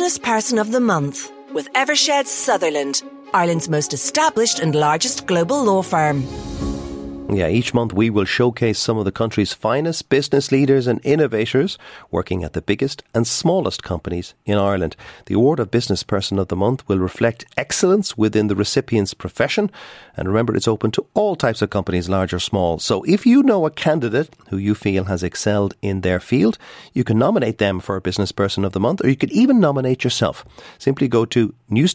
Business Person of the Month with Evershed Sutherland, Ireland's most established and largest global law firm. Yeah, each month we will showcase some of the country's finest business leaders and innovators working at the biggest and smallest companies in Ireland. The award of Business Person of the Month will reflect excellence within the recipient's profession. And remember, it's open to all types of companies, large or small. So if you know a candidate who you feel has excelled in their field, you can nominate them for a Business Person of the Month, or you could even nominate yourself. Simply go to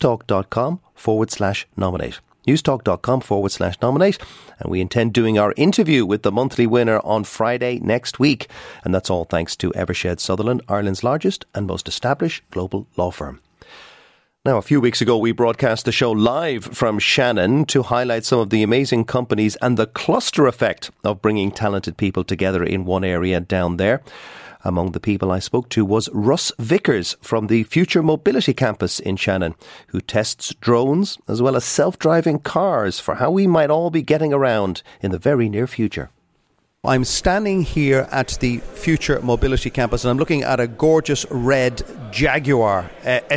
newstalk.com/nominate. newstalk.com/nominate, and we intend doing our interview with the monthly winner on Friday next week. And that's all thanks to Evershed Sutherland, Ireland's largest and most established global law firm. Now, a few weeks ago, we broadcast the show live from Shannon to highlight some of the amazing companies and the cluster effect of bringing talented people together in one area down there. Among the people I spoke to was Russ Vickers from the Future Mobility Campus in Shannon, who tests drones as well as self-driving cars for how we might all be getting around in the very near future. I'm standing here at the Future Mobility Campus and I'm looking at a gorgeous red Jaguar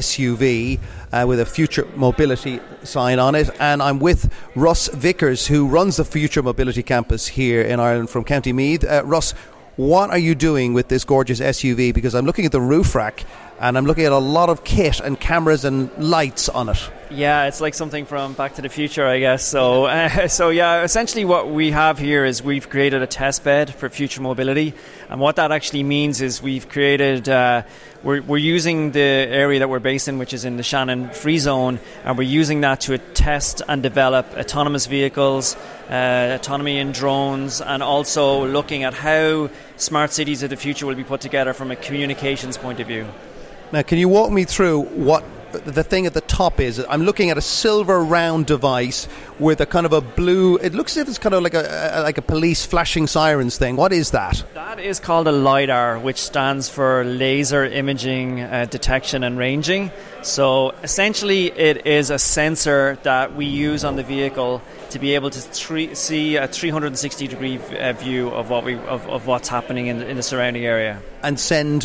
SUV with a Future Mobility sign on it, and I'm with Russ Vickers, who runs the Future Mobility Campus here in Ireland from County Meath. Russ, what are you doing with this gorgeous SUV? Because I'm looking at the roof rack and I'm looking at a lot of kit and cameras and lights on it. Yeah, it's like something from Back to the Future, I guess. So yeah, essentially what we have here is we've created a test bed for future mobility. And what that actually means is we've created, we're using the area that we're based in, which is in the Shannon Free Zone, and we're using that to test and develop autonomous vehicles, autonomy in drones, and also looking at how smart cities of the future will be put together from a communications point of view. Now, can you walk me through what the thing at the top is? I'm looking at a silver round device with a kind of a blue, it looks as if it's kind of like a police flashing sirens thing. What is that? That is called a LiDAR, which stands for Laser Imaging Detection and Ranging. So essentially it is a sensor that we use on the vehicle to be able to see a 360-degree view of what's happening in the surrounding area. And send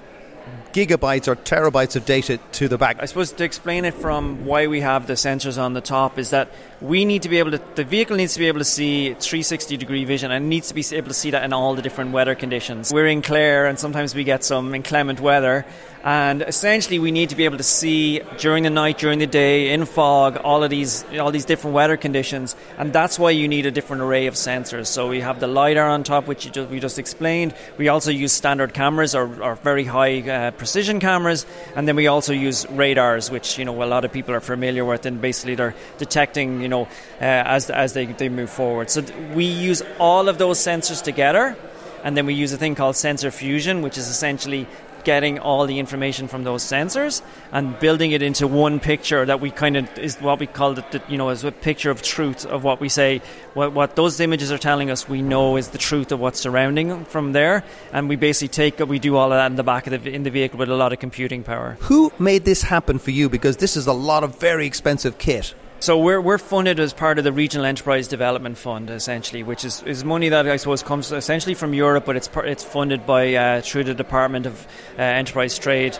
gigabytes or terabytes of data to the back. I suppose to explain it from why we have the sensors on the top is that we need to be able to, the vehicle needs to be able to see 360-degree vision and needs to be able to see that in all the different weather conditions. We're in Clare and sometimes we get some inclement weather, and essentially we need to be able to see during the night, during the day, in fog, all these different weather conditions, and that's why you need a different array of sensors. So we have the LiDAR on top, which we just explained. We also use standard cameras or very high precision cameras, and then we also use radars, which a lot of people are familiar with, and basically they're detecting as they move forward. So we use all of those sensors together, and then we use a thing called sensor fusion, which is essentially getting all the information from those sensors and building it into one picture that we kind of is what we call it, as a picture of truth of what we say. What those images are telling us, we know is the truth of what's surrounding from there, and we basically we do all of that in the back of in the vehicle with a lot of computing power. Who made this happen for you? Because this is a lot of very expensive kit. So we're funded as part of the Regional Enterprise Development Fund, essentially, which is money that I suppose comes essentially from Europe, but it's funded by through the Department of Enterprise Trade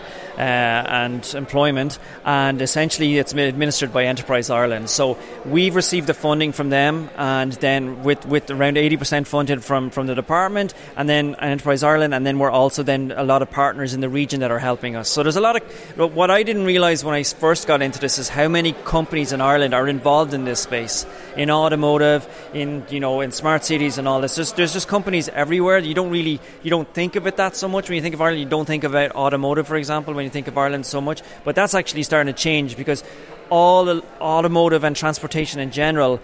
and Employment, and essentially it's administered by Enterprise Ireland. So we've received the funding from them, and then with around 80% funded from the department, and then Enterprise Ireland, and then we're also then a lot of partners in the region that are helping us. So there's a lot of what I didn't realise when I first got into this is how many companies in Ireland are involved in this space, in automotive, in smart cities and all this. There's just companies everywhere. You don't think of it that so much when you think of Ireland. You don't think about automotive, for example, when you think of Ireland so much. But that's actually starting to change, because all the automotive and transportation in general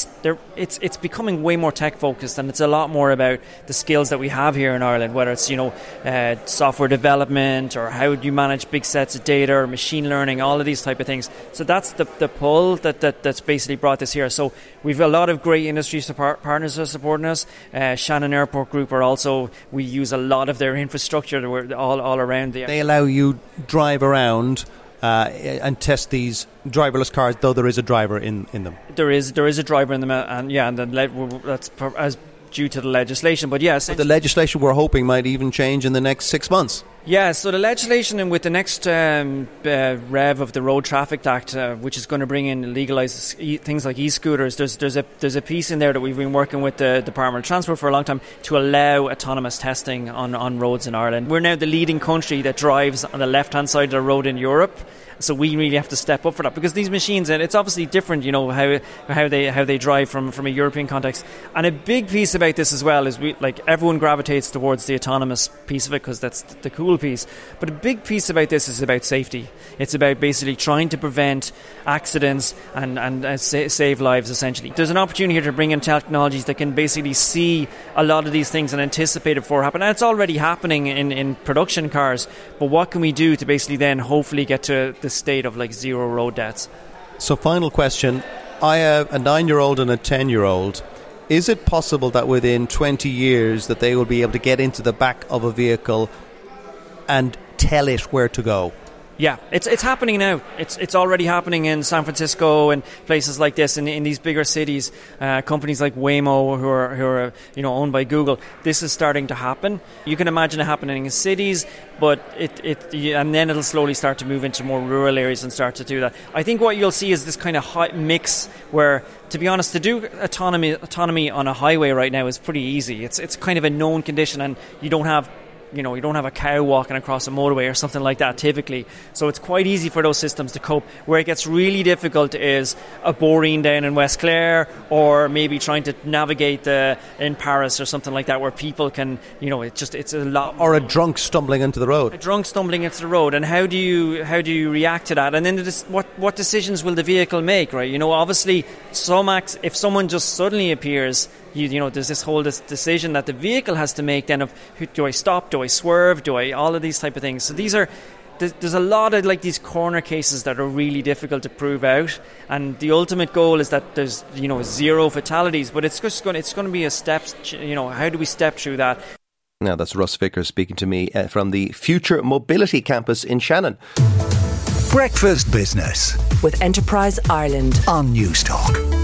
it's becoming way more tech focused, and it's a lot more about the skills that we have here in Ireland, whether it's software development or how do you manage big sets of data or machine learning, all of these type of things. So that's the pull that's basically brought this here. So we've a lot of great industry partners that are supporting us. Shannon Airport Group we use a lot of their infrastructure all around. They allow you drive around and test these driverless cars, though there is a driver in them. There is a driver in them, and that's as due to the legislation. But yes, the legislation we're hoping might even change in the next 6 months. Yeah, so the legislation with the next rev of the Road Traffic Act, which is going to bring in legalise things like e-scooters, there's a piece in there that we've been working with the Department of Transport for a long time to allow autonomous testing on roads in Ireland. We're now the leading country that drives on the left-hand side of the road in Europe. So we really have to step up for that, because these machines, and it's obviously different, you know, how they drive from a European context. And a big piece about this as well is everyone gravitates towards the autonomous piece of it because that's the cool piece. But a big piece about this is about safety. It's about basically trying to prevent accidents and save lives, essentially. There's an opportunity here to bring in technologies that can basically see a lot of these things and anticipate it before it happens. And it's already happening in production cars. But what can we do to basically then hopefully get to the state of like zero road deaths? So final question, I have a 9-year-old and a 10-year-old. Is it possible that within 20 years that they will be able to get into the back of a vehicle and tell it where to go? Yeah, it's happening now. It's already happening in San Francisco and places like this in these bigger cities. Companies like Waymo, who are owned by Google. This is starting to happen. You can imagine it happening in cities, but and then it'll slowly start to move into more rural areas and start to do that. I think what you'll see is this kind of hot mix where, to be honest, to do autonomy on a highway right now is pretty easy. It's kind of a known condition, and you don't have a cow walking across a motorway or something like that typically. So it's quite easy for those systems to cope. Where it gets really difficult is a Boreen down in West Clare, or maybe trying to navigate in Paris or something like that, where people can, it's a lot. Or a drunk stumbling into the road. A drunk stumbling into the road, and how do you react to that? And then what decisions will the vehicle make, right? Obviously, if someone just suddenly appears, there's this whole decision that the vehicle has to make then of, do I stop, do I swerve, all of these type of things. So there's a lot of like these corner cases that are really difficult to prove out, and the ultimate goal is that there's zero fatalities, but it's going to be a step. How do we step through that? Now that's Russ Vickers speaking to me from the Future Mobility Campus in Shannon. Breakfast Business with Enterprise Ireland on Newstalk.